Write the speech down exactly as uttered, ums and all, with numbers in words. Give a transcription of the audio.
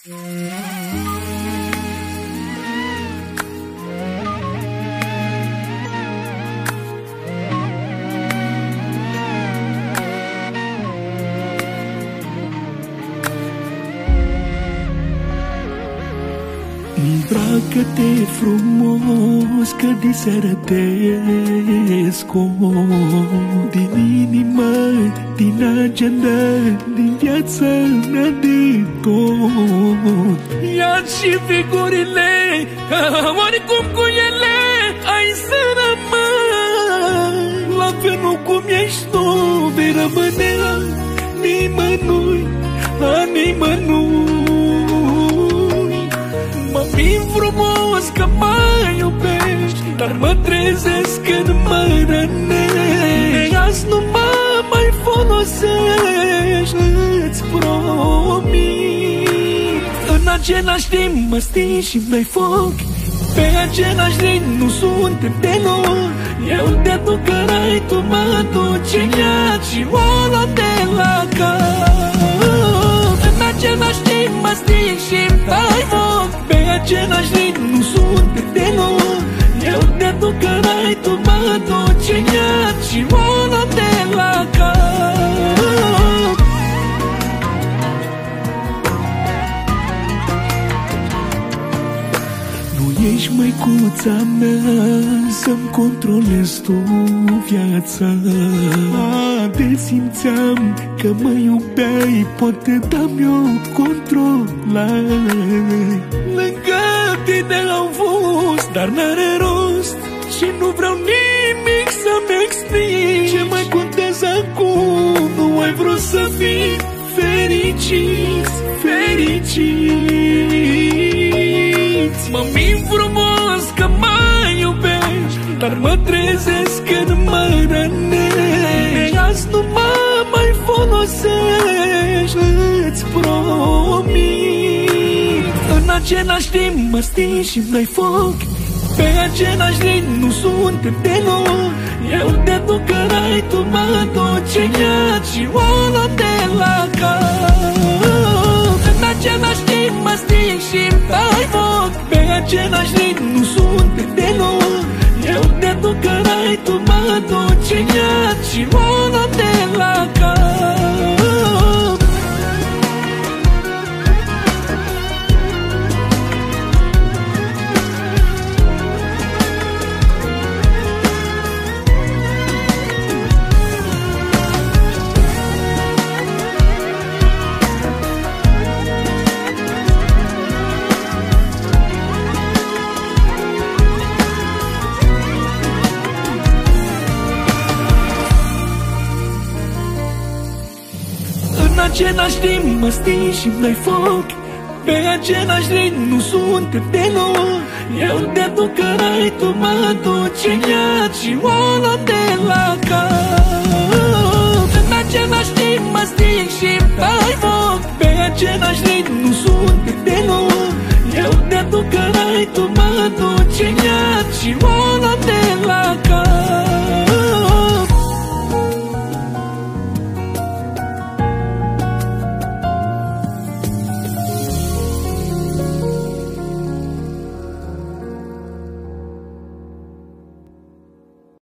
Îmbracă-te frumos, că diseară te scot din inimă, din agenda, din viața mea de tot. Ia și figurile, oricum cu ele ai să rămâi. La felul cum ești tu, vei rămâne a nimănui, a nimănui. Mă-mi frumos că mă iubești, dar mă trezesc când mă rănești. Azi nu mă mai folosești, îți promit. În același timp mă stingi și dai foc, pe același ritm nu suntem deloc. Eu te duc cărai, tu mă duci în iad și o luăm de la cap. În același timp mă stingi și-mi dai foc, pe același ritm nu suntem deloc. Eu te duc cărai, tu mă duci în iad și o luăm de la cap. Nu ești măicuța mea să-mi controlezi tu viața. De simțeam că mă iubeai, poate dam eu controlai. Lângă tine am fost, dar n-are rost și nu vreau nimic să-mi explici. Ce mai contează acum? Nu ai vrut să fii fericiți, fericiți. Mă-mi frumos că mă iubești, dar mă trezesc când mă rănești. Azi nu mă mai folosești, îți promit. În același timp mă stingi și-mi dai foc, pe același ritm nu suntem deloc. Eu te duc cărai, tu mă duci în iad și o luăm de la cap. În același timp mă stingi și-mi dai foc, pe același ritm nu suntem deloc. Eu te duc cărai, tu mă duci în iad și o luăm de la cap. În același timp mă stingi și-mi dai foc, pe același ritm nu suntem deloc. Eu te duc cărai, tu mă duci în iad și o luăm de la cap. În același timp mă stingi și-mi dai foc, pe același ritm nu suntem deloc. Eu te duc cărai, tu mă duci în iad și o